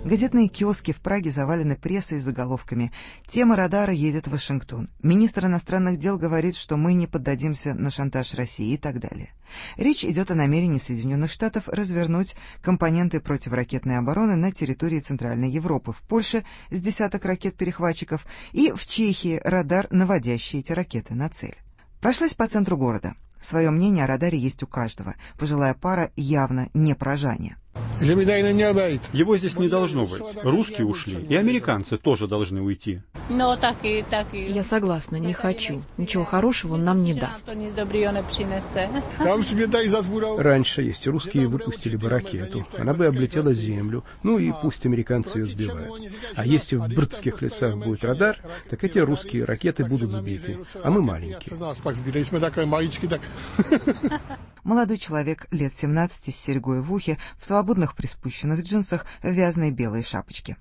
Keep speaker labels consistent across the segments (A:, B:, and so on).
A: Газетные киоски в Праге завалены прессой с заголовками «Тема радара едет в Вашингтон», «Министр иностранных дел говорит, что мы не поддадимся на шантаж России» и так далее. Речь идет о намерении Соединенных Штатов развернуть компоненты противоракетной обороны на территории Центральной Европы, в Польше с десяток ракет-перехватчиков и в Чехии радар, наводящий эти ракеты на цель. Прошлась по центру города. Свое мнение о радаре есть у каждого. Пожилая пара явно не прожане.
B: Его здесь не должно быть. Русские ушли, и американцы тоже должны уйти.
C: Я согласна, не хочу. Ничего хорошего он нам не даст.
D: Раньше, если русские выпустили бы ракету, она бы облетела Землю, ну и пусть американцы ее сбивают. А если в Брдских лесах будет радар, так эти русские ракеты будут сбиты, а мы маленькие.
A: Молодой человек лет 17 с серьгой в ухе, в свободных приспущенных джинсах, в вязаной белой шапочке.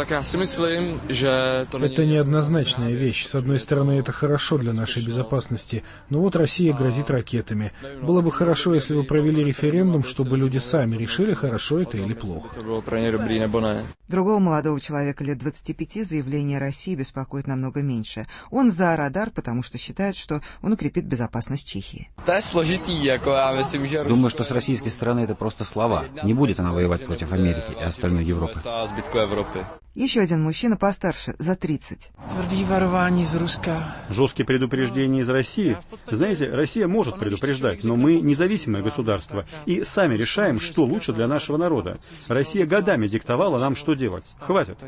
E: Это неоднозначная вещь. С одной стороны, это хорошо для нашей безопасности, но вот Россия грозит ракетами. Было бы хорошо, если бы провели референдум, чтобы люди сами решили, хорошо это или плохо.
A: Другого молодого человека лет 25 заявление России беспокоит намного меньше. Он за радар, потому что считает, что он укрепит безопасность Чехии.
F: Думаю, что с российской стороны это просто слова. Не будет она воевать против Америки и остальной Европы.
A: Еще один мужчина постарше, за 30.
B: Жесткие предупреждения из России. Знаете, Россия может предупреждать, но мы независимое государство и сами решаем, что лучше для нашего народа. Россия годами диктовала нам, что делать. Хватит.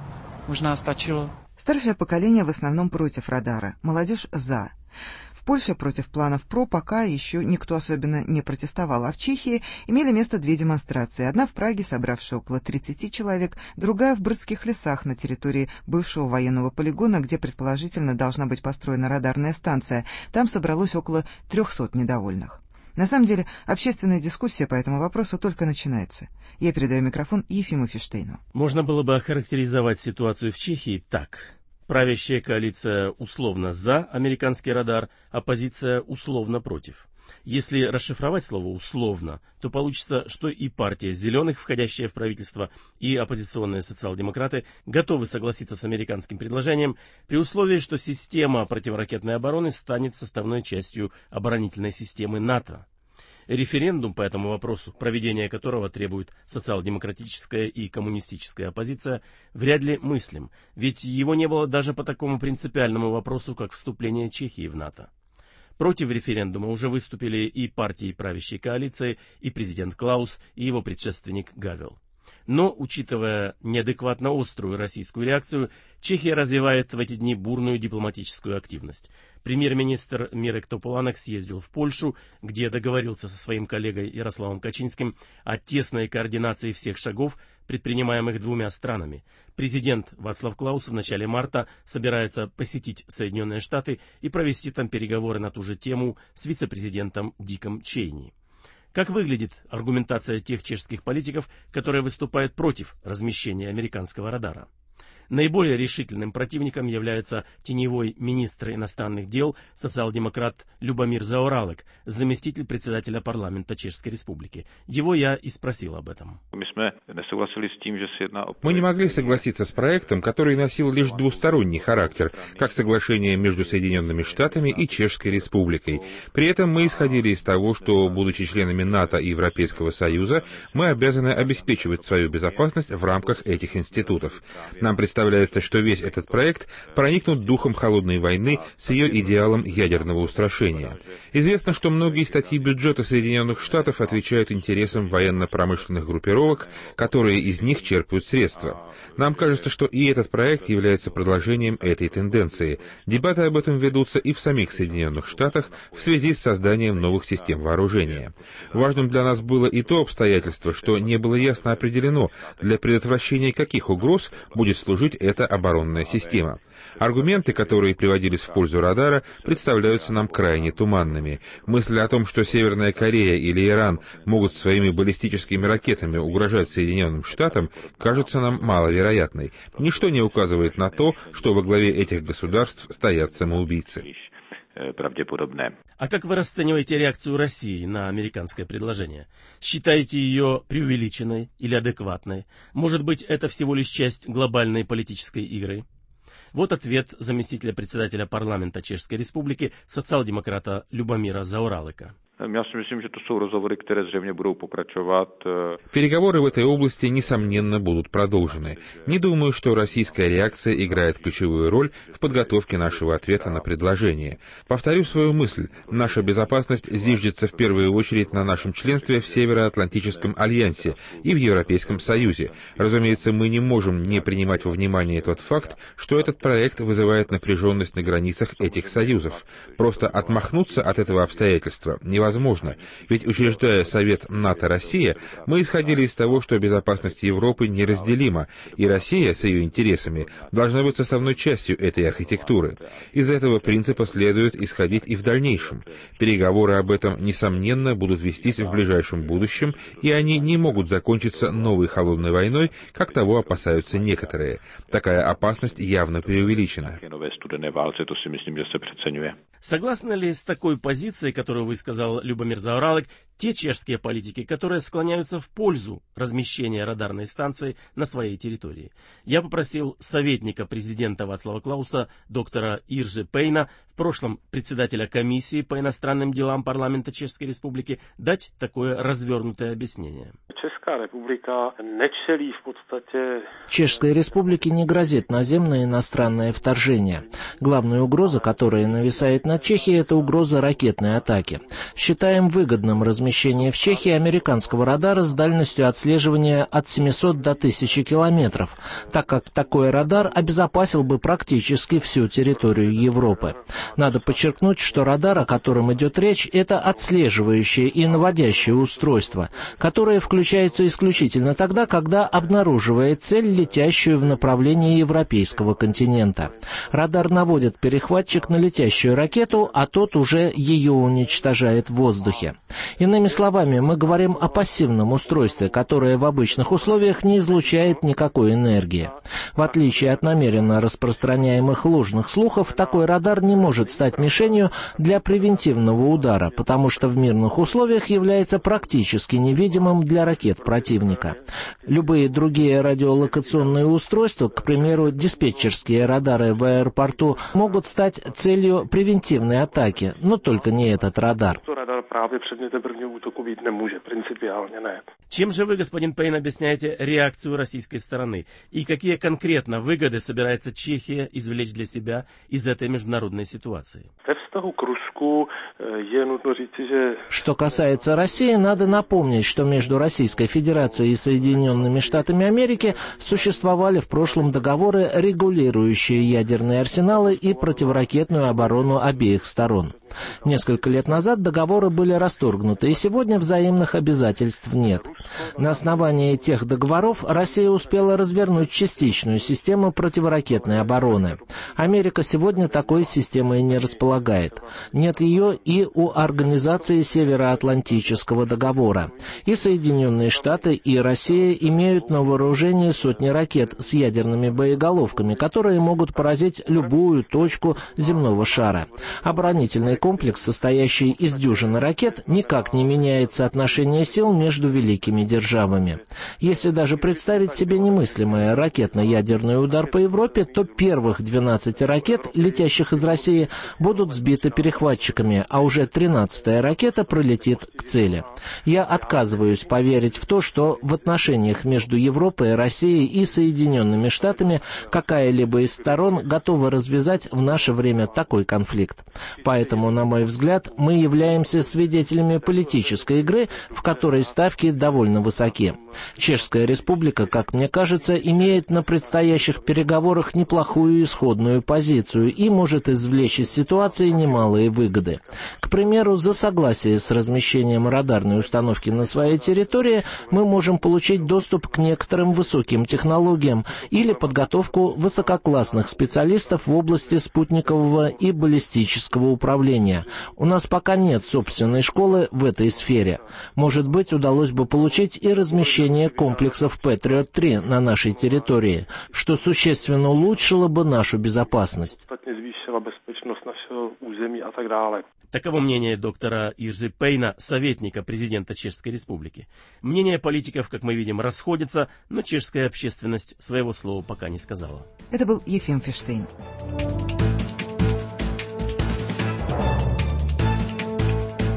A: Старшее поколение в основном против радара, молодежь за. В Польше против планов ПРО пока еще никто особенно не протестовал, а в Чехии имели место две демонстрации. Одна в Праге, собравшая около 30 человек, другая в Брдских лесах на территории бывшего военного полигона, где предположительно должна быть построена радарная станция. Там собралось около 300 недовольных. На самом деле, общественная дискуссия по этому вопросу только начинается. Я передаю микрофон Ефиму Фиштейну.
G: Можно было бы охарактеризовать ситуацию в Чехии так. Правящая коалиция условно за американский радар, оппозиция условно против. Если расшифровать слово «условно», то получится, что и партия «Зеленых», входящая в правительство, и оппозиционные социал-демократы готовы согласиться с американским предложением при условии, что система противоракетной обороны станет составной частью оборонительной системы НАТО. Референдум по этому вопросу, проведение которого требует социал-демократическая и коммунистическая оппозиция, вряд ли мыслим, ведь его не было даже по такому принципиальному вопросу, как вступление Чехии в НАТО. Против референдума уже выступили и партии правящей коалиции, и президент Клаус, и его предшественник Гавел. Но, учитывая неадекватно острую российскую реакцию, Чехия развивает в эти дни бурную дипломатическую активность. Премьер-министр Мирек Тополанек съездил в Польшу, где договорился со своим коллегой Ярославом Качинским о тесной координации всех шагов, предпринимаемых двумя странами. Президент Вацлав Клаус в начале марта собирается посетить Соединенные Штаты и провести там переговоры на ту же тему с вице-президентом Диком Чейни. Как выглядит аргументация тех чешских политиков, которые выступают против размещения американского радара? Наиболее решительным противником является теневой министр иностранных дел, социал-демократ Любомир Заоралек, заместитель председателя парламента Чешской Республики. Его я и спросил об этом.
H: Мы не могли согласиться с проектом, который носил лишь двусторонний характер, как соглашение между Соединенными Штатами и Чешской Республикой. При этом мы исходили из того, что, будучи членами НАТО и Европейского Союза, мы обязаны обеспечивать свою безопасность в рамках этих институтов. Нам представляется, что весь этот проект проникнут духом холодной войны с ее идеалом ядерного устрашения. Известно, что многие статьи бюджета Соединенных Штатов отвечают интересам военно-промышленных группировок, которые из них черпают средства. Нам кажется, что и этот проект является продолжением этой тенденции. Дебаты об этом ведутся и в самих Соединенных Штатах в связи с созданием новых систем вооружения. Важным для нас было и то обстоятельство, что не было ясно определено, для предотвращения каких угроз будет служить эта оборонная система. Аргументы, которые приводились в пользу радара, представляются нам крайне туманными. Мысль о том, что Северная Корея или Иран могут своими баллистическими ракетами угрожать Соединенным Штатам, кажется нам маловероятной. Ничто не указывает на то, что во главе этих государств стоят самоубийцы.
I: pravděpodobné.
G: А как вы расцениваете реакцию России на американское предложение? Считаете ее преувеличенной или адекватной? Может быть, это всего лишь часть глобальной политической игры? Вот ответ заместителя председателя парламента Чешской Республики, социал-демократа Любомира Заоралека.
I: Já si myslím, že to jsou rozhovory, které zřejmě budou pokračovat.
H: Переговоры в этой области, несомненно, будут продолжены. Не думаю, что российская реакция играет ключевую роль в подготовке нашего ответа на предложение. Повторю свою мысль. Наша безопасность зиждется в первую очередь на нашем членстве в Североатлантическом альянсе и в Европейском Союзе. Разумеется, мы не можем не принимать во внимание тот факт, что этот проект вызывает напряженность на границах этих союзов. Просто отмахнуться от этого обстоятельства невозможно. Ведь, учреждая Совет НАТО-Россия, мы исходили из того, что безопасность Европы неразделима, и Россия с ее интересами должна быть составной частью этой архитектуры. Из этого принципа следует исходить и в дальнейшем. Переговоры об этом, несомненно, будут вестись в ближайшем будущем, и они не могут закончиться новой холодной войной, как того опасаются некоторые. Такая опасность явно преувеличена.
G: Согласны ли с такой позицией, которую высказал Любомир Заоралек, те чешские политики, которые склоняются в пользу размещения радарной станции на своей территории? Я попросил советника президента Вацлава Клауса, доктора Иржи Пейна, в прошлом председателя комиссии по иностранным делам парламента Чешской Республики, дать такое развернутое объяснение.
J: Чешской Республике не грозит наземное иностранное вторжение. Главная угроза, которая нависает над Чехией, это угроза ракетной атаки. Считаем выгодным размещение в Чехии американского радара с дальностью отслеживания от 700 до 1000 километров, так как такой радар обезопасил бы практически всю территорию Европы. Надо подчеркнуть, что радар, о котором идет речь, это отслеживающее и наводящее устройство, которое включается исключительно тогда, когда обнаруживает цель, летящую в направлении европейского континента. Радар наводит перехватчик на летящую ракету, а тот уже ее уничтожает в воздухе. Иными словами, мы говорим о пассивном устройстве, которое в обычных условиях не излучает никакой энергии. В отличие от намеренно распространяемых ложных слухов, такой радар не может стать мишенью для превентивного удара, потому что в мирных условиях является практически невидимым для ракет противника. Любые другие радиолокационные устройства, к примеру, диспетчерские радары в аэропорту, могут стать целью превентивной атаки, но только не этот радар.
G: Чем же вы, господин Пейн, объясняете реакцию российской стороны? И какие конкретно выгоды собирается Чехия извлечь для себя из этой международной ситуации?
J: Что касается России, надо напомнить, что между Российской Федерацией и Соединенными Штатами Америки существовали в прошлом договоры, регулирующие ядерные арсеналы и противоракетную оборону обеих сторон. Несколько лет назад договоры были расторгнуты, и сегодня взаимных обязательств нет. На основании тех договоров Россия успела развернуть частичную систему противоракетной обороны. Америка сегодня такой системой не располагает. Нет ее и у Организации Североатлантического договора. И Соединенные Штаты, и Россия имеют на вооружении сотни ракет с ядерными боеголовками, которые могут поразить любую точку земного шара. Оборонительный комплекс, состоящий из дюжины ракет, никак не меняет соотношение сил между великими державами. Если даже представить себе немыслимый ракетно-ядерный удар по Европе, то первых 12 ракет, летящих из России, будут сбиты перехватчиками, а уже 13-я ракета пролетит к цели. Я отказываюсь поверить в то, что в отношениях между Европой, Россией и Соединенными Штатами какая-либо из сторон готова развязать в наше время такой конфликт. Поэтому, на мой взгляд, мы являемся свидетелями политической игры, в которой ставки довольно высоки. Чешская Республика, как мне кажется, имеет на предстоящих переговорах неплохую исходную позицию и может извлечь из ситуации немалые выгоды. К примеру, за согласие с размещением радарной установки на своей территории мы можем получить доступ к некоторым высоким технологиям или подготовку высококлассных специалистов в области спутникового и баллистического управления. У нас пока нет собственной школы в этой сфере. Может быть, удалось бы получить и размещение комплексов Patriot-3 на нашей территории, что существенно улучшило бы нашу безопасность.
K: území a tak dále.
G: Таково мнение доктора Иржи Пейна, советника президента Чешской Республики. Мнения политиков, как мы видим, расходятся, но чешская общественность своего слова пока не сказала.
A: Это был Ефим Фиштейн.